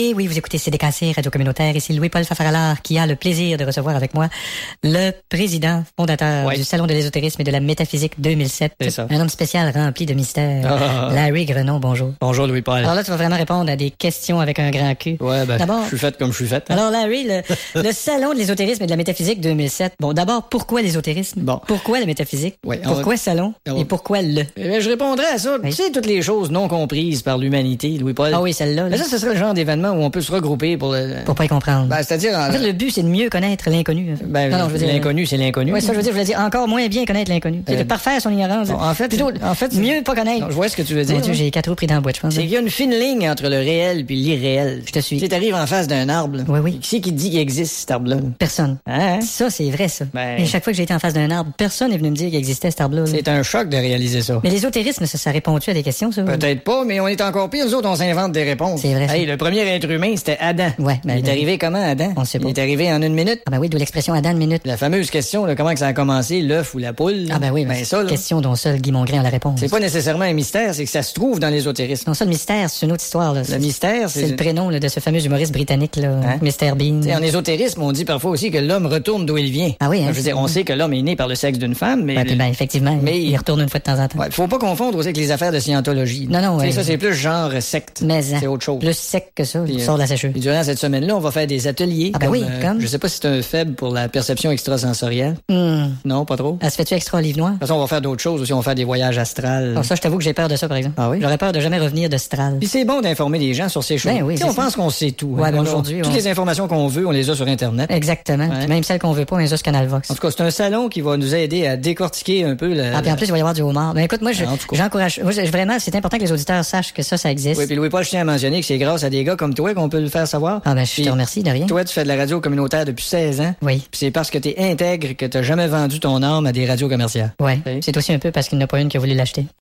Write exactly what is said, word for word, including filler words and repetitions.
Et oui, vous écoutez C D K C, Radio Communautaire. Ici Louis-Paul Fafaralard qui a le plaisir de recevoir avec moi le président fondateur ouais. du Salon de l'ésotérisme et de la métaphysique deux mille sept. C'est ça. Un homme spécial rempli de mystères. Ah. Larry Grenon, bonjour. Bonjour Louis-Paul. Alors là, tu vas vraiment répondre à des questions avec un grand cul. Ouais, ben, D'abord, je suis fait comme je suis fait. Hein. Alors Larry, le, le Salon de l'ésotérisme et de la métaphysique deux mille sept. Bon, d'abord, pourquoi l'ésotérisme? Bon. Pourquoi la métaphysique? Ouais, on pourquoi va... salon? on va... Et pourquoi le? Eh bien, je répondrai à ça. Oui. Tu sais, toutes les choses non comprises par l'humanité, Louis-Paul. Ah oui, celle-là. Là. Mais ça, ce serait le genre d'événement où on peut se regrouper pour le... Pour pas y comprendre. Ben, c'est-à-dire... En... En fait, le but, c'est de mieux connaître l'inconnu. Ben, non, non, je veux dire... l'inconnu, c'est l'inconnu. Oui, ça, je veux dire, je voulais dire encore moins bien connaître l'inconnu. C'est Euh... de parfaire son ignorance. Bon, en fait, plutôt, en fait, mieux pas connaître. Non, je vois ce que tu veux dire. Mon Dieu, j'ai quatre roues pris dans la boîte, je pense. C'est qu'il y a une fine ligne entre le réel puis l'irréel. Je te suis. Tu sais, t'arrives en face d'un arbre. Là. Oui, oui. Qui c'est qui te dit qu'il existe, cet arbre-là? Personne. Hein? Ça, c'est vrai, ça. Ben... Et chaque fois que j'ai été en face d'un arbre, personne n'est venu me dire qu'il existait cet arbre-là. C'est un choc de réaliser ça. Mais l'ésotérisme, ça, ça répond-tu à des questions, ça? Peut-être pas, mais on est encore pire. Nous autres, on s'invente des réponses. C'est vrai. Hey, le premier être humain, c'était Adam. Ouais, ben, Il est ben, arrivé comment, Adam? On sait pas. Il est arrivé en une minute. Ah ben oui, d'où l'expression Adam une minute. La fameuse question, là, comment que ça a commencé, l'œuf ou la poule? Ah ben oui, ben, ça, là, question dont seul Guy Mongrain a la réponse. c'est pas nécessairement un mystère, c'est que ça se trouve dans l'ésotérisme. Non, ça, le mystère, c'est une autre histoire, là. Le mystère, c'est... C'est le prénom là, de ce fameux humoriste britannique, là, Hein? mister Bean. T'sais, en ésotérisme, on dit parfois aussi que l'homme retourne d'où il vient. Ah oui, hein? Je veux dire, on sait que l'homme est né par le sexe d'une femme, mais... Ben, puis, ben, effectivement, Mais- il retourne une fois de temps en temps. Ouais, faut pas confondre aussi avec les affaires de scientologie. Non, non, T'sais, ouais. ça, c'est plus genre secte. Mais, hein, C'est autre chose. plus sec que ça, il Puis, sort de la sécheuse. Puis durant cette semaine-là, on va faire des ateliers. Ah ben comme, oui, comme? Je sais pas si c'est un faible pour la perception extrasensorielle. Hum. Non, pas trop. Elle se fait-tu extra livre noir? De toute façon, on va faire d'autres choses aussi. On va faire des voyages astrales. Alors ça, je t'avoue que j'ai peur de ça, par exemple. Ah oui? J'aurais peur de jamais revenir de Stral. Puis c'est bon d'informer les gens sur ces choses. Ben oui, Tu sais, c'est on ça. pense qu'on sait tout. Ouais, ben On a- aujourd'hui, Toutes on- les informations qu'on veut, on les a sur Internet. Exactement. Ouais. Puis même celles qu'on veut pas, on les a sur Canal Vox. En tout cas, c'est un salon qui va nous aider à décortiquer un peu la... Ah, puis en plus, il va y avoir du homard. Ben écoute, moi, je- Ah, en tout cas. j'encourage. Moi, je- vraiment, c'est important que les auditeurs sachent que ça, ça existe. Oui, puis Louis-Paul, je tiens à mentionner que c'est grâce à des gars comme toi qu'on peut le faire savoir. Ah, ben, je Puis te remercie de rien. Toi, tu fais de la radio communautaire depuis seize ans. Oui. Puis c'est parce que t'es intègre que t'as jamais vendu ton âme à des radios commerciales. Ouais. Oui. C'est aussi un peu parce qu'il n'y en a pas une qui a voulu l'acheter.